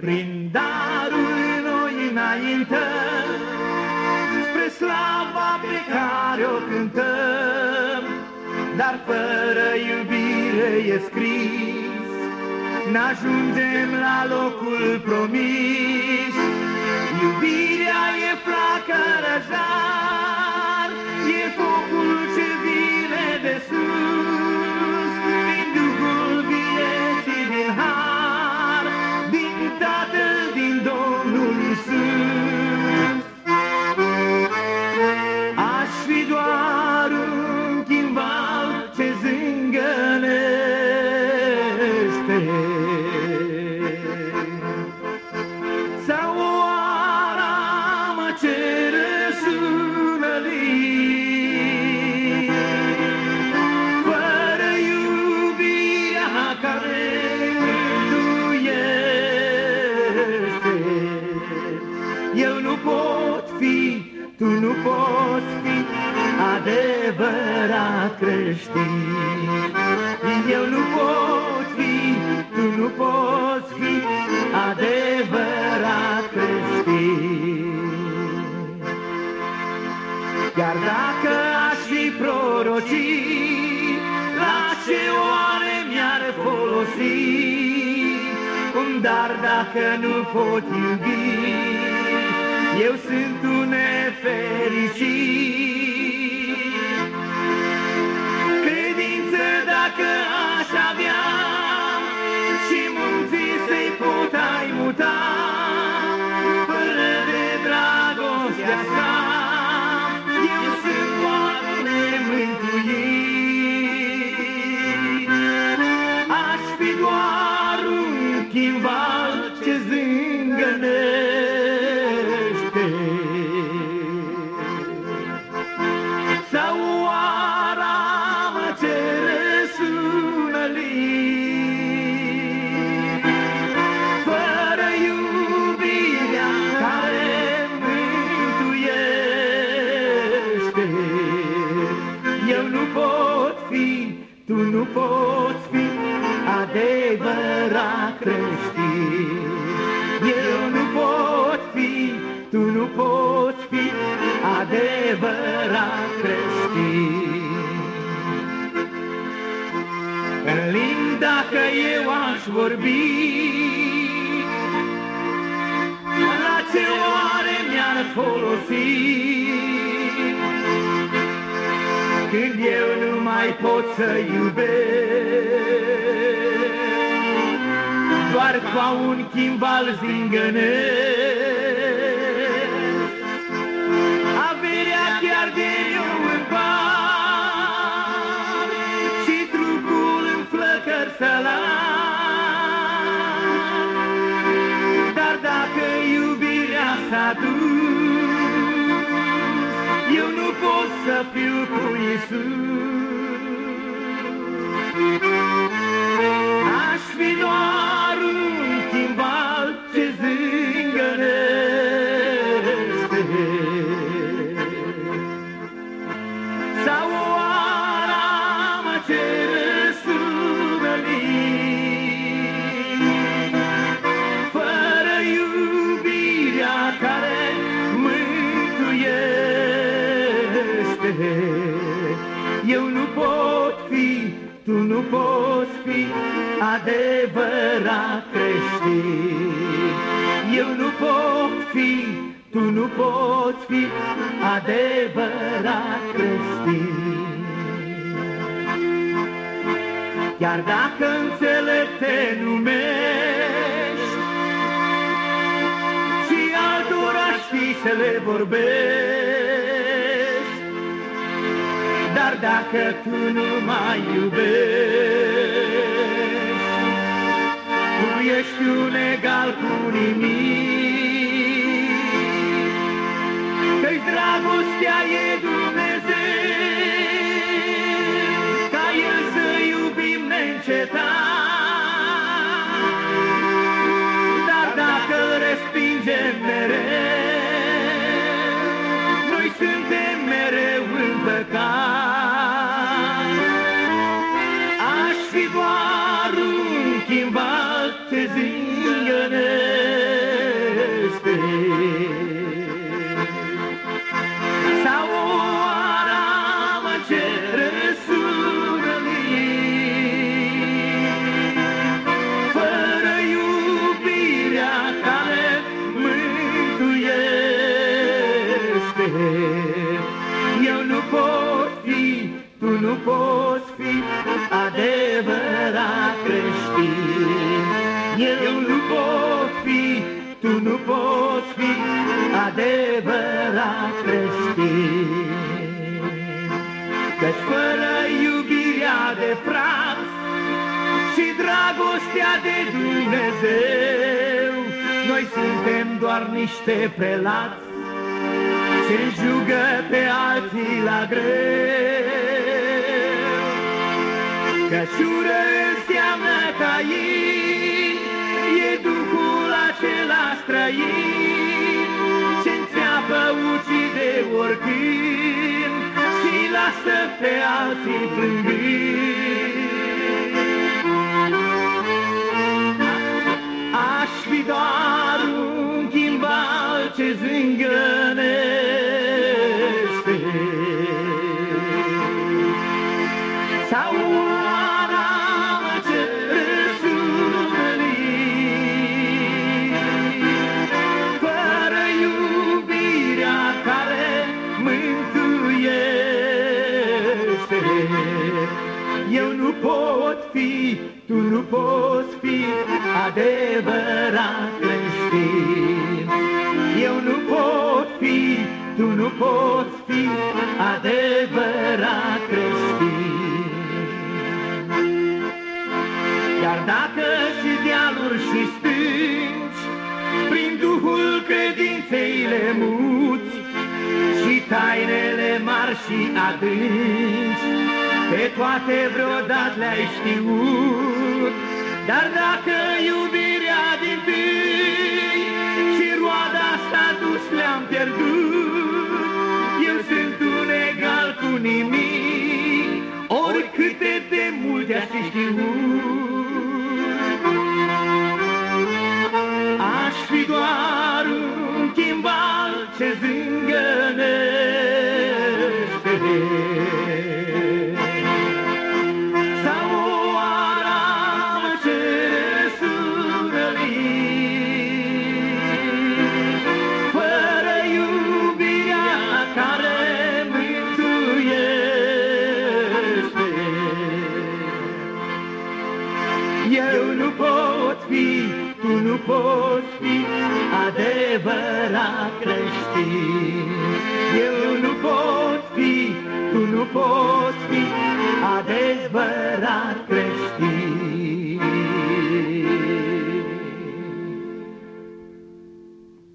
Prin darul noi înaintăm spre slava pe care o cântăm, dar fără iubire e scris, n-ajungem la locul promis. Iubirea e flacără jar, e focul ce vine de sus, din Duhul vieții din har, din Tatăl, din Domnul Iisus. Aș fi doar un chimval ce zângănește, sau o aramă ce răsună lin. Fără iubirea care mântuiește, eu nu pot fi, tu nu poți fi adevărat creștin. Eu nu pot fi, tu nu poți fi adevărat creștin. Chiar dacă aș fi prorocit, la ce oare mi-ar folosi un dar dacă nu pot iubi? Eu sunt un nefericit. Credință dacă aș avea și munții să-i puteai muta, fără de dragostea sa, eu sunt doar nemântuit. Aș fi doar un chimval ce zângănește, sau o aramă ce răsună lin. Fără iubirea care mântuiește, eu nu pot fi, tu nu poți fi adevărat creștin. Eu nu pot fi, tu nu poți fi adevărat creștin. În limbi dacă eu aș vorbi, la ce oare mi-ar folosi? Când eu nu mai pot să iubesc, doar ca un chimval zângănesc. Averea chiar de eu îmi par și trupul în flăcări să las. Dar dacă iubirea s-a dus, eu nu pot să fiu cu Iisus. Aș fi doar un chimval ce zângănește, sau o aramă ce răsună lin. Fără iubirea care mântuiește, eu nu pot fi, tu nu poți fi adevărat creștin. Eu nu pot fi, tu nu poți fi adevărat creștin. Chiar dacă înțelept te numești și altora știi să le vorbești, dar dacă tu nu mai iubești, tu ești un egal cu nimic. Că-i dragostea e Dumnezeu, ca El să iubim neîncetat. Dar dacă îl respingem mereu, noi suntem mereu în păcat. Aș fi doar un chimval ce zângănește, creștin. Eu nu pot fi, tu nu poți fi adevărat creștin. Căci fără iubirea de frați și dragostea de Dumnezeu, noi suntem doar niște prelați ce jugă pe alții la greu. Căci ură înseamnă Cain, e duhul acela străin ce înțeapă, ucide oricând și lasă pe alții plângând. Aș fi doar un chimbal ce zângănește sau o aramă ce răsună, fără iubirea care mântuiește. Eu nu pot fi, tu nu poți fi adevărat creștin. Eu nu pot fi, tu nu poți fi adevărat creștin. Chiar dacă și dealuri și stânci, prin Duhul credinței le muți și tainele mari și adânci, pe toate vreodată le-ai știut. Dar dacă iubirea dintâi și roada asta dus le-am pierdut, eu sunt un egal cu nimic, oricâte de multe aș fi știut. Aș fi doar un chimbal ce zângănește sau o aramă ce răsună lin, fără iubirea care mântuiește. Eu nu pot fi, tu nu poți fi adevărat creștin. Eu nu pot fi, tu nu poți fi adevărat creștin.